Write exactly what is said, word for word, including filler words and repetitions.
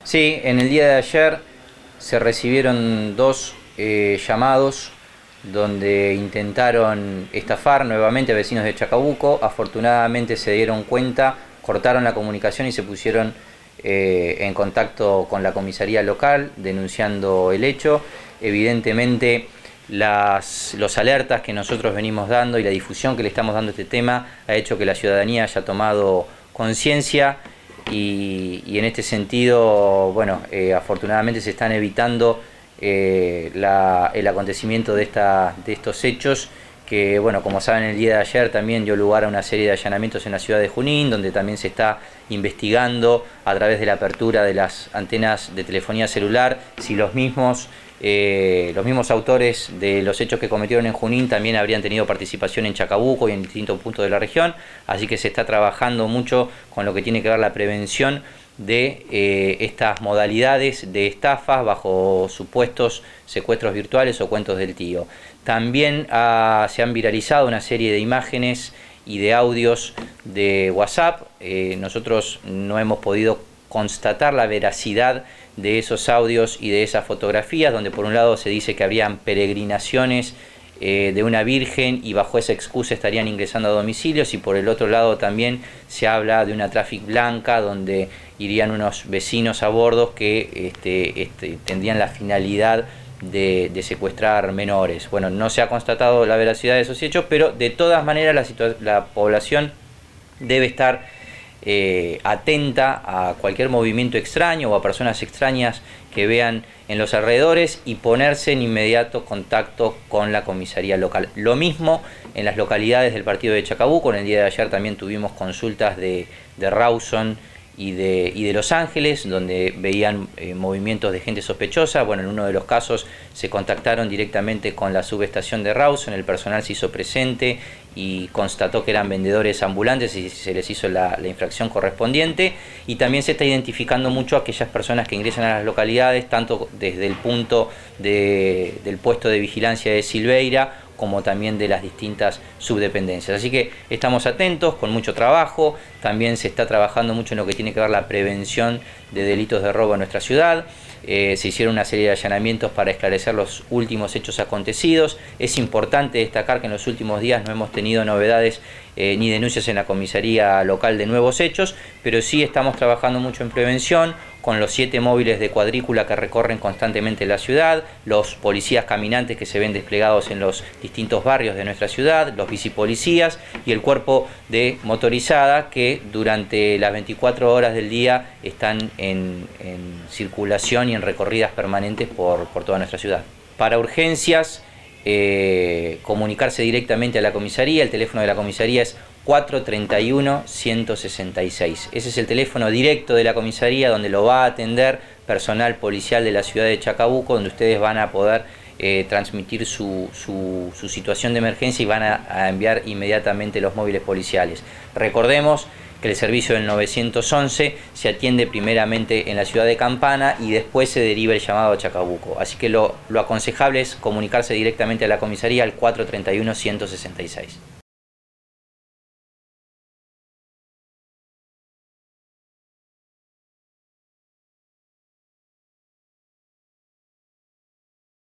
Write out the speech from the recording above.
Sí, en el día de ayer se recibieron dos eh, llamados donde intentaron estafar nuevamente a vecinos de Chacabuco. Afortunadamente se dieron cuenta, cortaron la comunicación y se pusieron eh, en contacto con la comisaría local denunciando el hecho. Evidentemente las, los alertas que nosotros venimos dando y la difusión que le estamos dando a este tema ha hecho que la ciudadanía haya tomado conciencia. Y, y en este sentido, bueno, eh, afortunadamente se están evitando eh, la, el acontecimiento de, esta, de estos hechos que, bueno, como saben, el día de ayer también dio lugar a una serie de allanamientos en la ciudad de Junín, donde también se está investigando a través de la apertura de las antenas de telefonía celular si los mismos Eh, los mismos autores de los hechos que cometieron en Junín también habrían tenido participación en Chacabuco y en distintos puntos de la región, así que se está trabajando mucho con lo que tiene que ver la prevención de eh, estas modalidades de estafas bajo supuestos secuestros virtuales o cuentos del tío. También ha, se han viralizado una serie de imágenes y de audios de WhatsApp. Eh, nosotros no hemos podido constatar la veracidad de esos audios y de esas fotografías, donde por un lado se dice que habrían peregrinaciones eh, de una virgen y bajo esa excusa estarían ingresando a domicilios, y por el otro lado también se habla de una traffic blanca donde irían unos vecinos a bordo que este, este, tendrían la finalidad de, de secuestrar menores. Bueno, no se ha constatado la veracidad de esos hechos, pero de todas maneras la, la población debe estar Eh, atenta a cualquier movimiento extraño o a personas extrañas que vean en los alrededores y ponerse en inmediato contacto con la comisaría local. Lo mismo en las localidades del partido de Chacabuco. En el día de ayer también tuvimos consultas de, de Rawson y de, y de Los Ángeles, donde veían eh, movimientos de gente sospechosa. Bueno, en uno de los casos se contactaron directamente con la subestación de Rawson, el personal se hizo presente y constató que eran vendedores ambulantes y se les hizo la, la infracción correspondiente. Y también se está identificando mucho a aquellas personas que ingresan a las localidades, tanto desde el punto de, del puesto de vigilancia de Silveira, como también de las distintas subdependencias. Así que estamos atentos, con mucho trabajo. También se está trabajando mucho en lo que tiene que ver la prevención de delitos de robo en nuestra ciudad. Eh, se hicieron una serie de allanamientos para esclarecer los últimos hechos acontecidos. Es importante destacar que en los últimos días no hemos tenido novedades eh, ni denuncias en la comisaría local de nuevos hechos, pero sí estamos trabajando mucho en prevención, con los siete móviles de cuadrícula que recorren constantemente la ciudad, los policías caminantes que se ven desplegados en los distintos barrios de nuestra ciudad, los bicipolicías y el cuerpo de motorizada que durante las veinticuatro horas del día están en, en circulación y en recorridas permanentes por, por toda nuestra ciudad. Para urgencias, eh, comunicarse directamente a la comisaría. El teléfono de la comisaría es cuatro treinta y uno, ciento sesenta y seis. Ese es el teléfono directo de la comisaría, donde lo va a atender personal policial de la ciudad de Chacabuco, donde ustedes van a poder eh, transmitir su, su, su situación de emergencia y van a, a enviar inmediatamente los móviles policiales. Recordemos que el servicio del nueve once se atiende primeramente en la ciudad de Campana y después se deriva el llamado a Chacabuco. Así que lo, lo aconsejable es comunicarse directamente a la comisaría al cuatro treinta y uno, ciento sesenta y seis.